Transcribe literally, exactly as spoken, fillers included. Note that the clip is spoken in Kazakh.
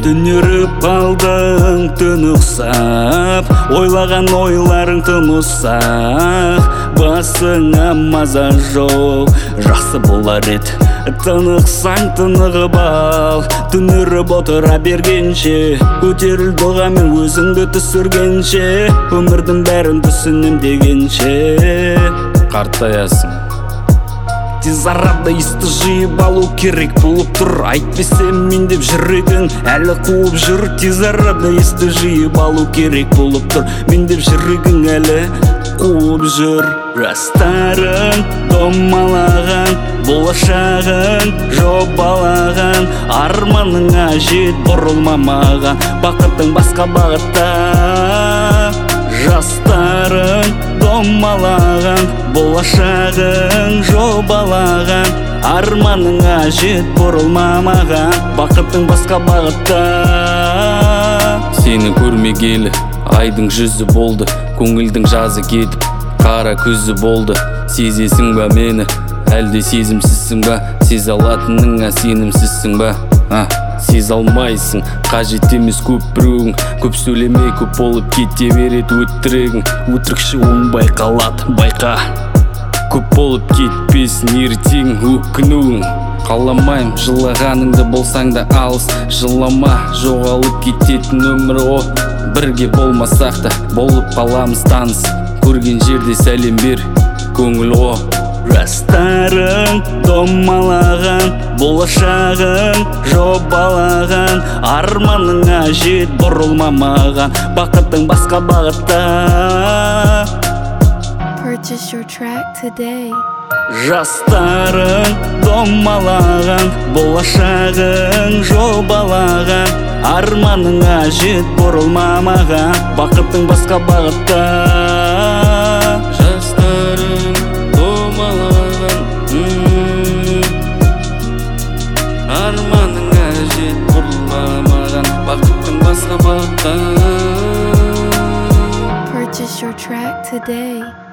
түнеріп қалдың түн ұқсап, ойлаған ойларың тым ұсақ, басыңа маза жоқ, жақсы болар еді тынықсаң тынығып ал. Түнеріп отыра бергенше, көтеріл дұғамен өзіңді түсіргенше, өмірдің бәрін түсінем дегенше қартаясың. Тез арада есті жиып алу керек болып тұр. Айтпесем мен деп жүрегің әлі қуып жүр. Тез арада есті жиып алу керек болып тұр. Мен деп жүрегің әлі қуып жүр. Жастарың домалаған, болашағың жобалаған, арманыңа жет бұрылмамаған, бақытың басқа бағытта. Жастарың домалаған, болашағың жобалаған, арманыңа жет бұрылмамаған, бақытың басқа бағытта. Сені көрмегелі айдың жүзі болды, көңілдің жазы кетіп қара күзі болды. Сезесің ба мені, әлде сезімсізсің ба? Сезе алатыныңа сенімсізсің ба? А, сезе алмайсың, қажет емес көп біреуің. Көп сөйлемей көп болып кете береді өтірігің. Өтірікші оңбай қалады, байқа. Көп болып кетпесін ертең өкінуің. Қаламайым жылағаныңды болсаң да алыс, жылама жоғалып кететін өмір о. Бірге болмасақ та болып қаламыз таныс, көрген жерде сәлем бер көңіл о. Жастарың домалаған, болашағың жобалаған, арманыңа жет бұрылмамаған, бақытың басқа бағытта. Purchase your track today. Жастарың домалаған, болашағың жобалаған, арманыңа жет бұрылмамаған, бақытың басқа бағытта. Жастарың домалаған, арманыңа жет бұрылмамаған, бақытың басқа бағытта. Purchase your track today.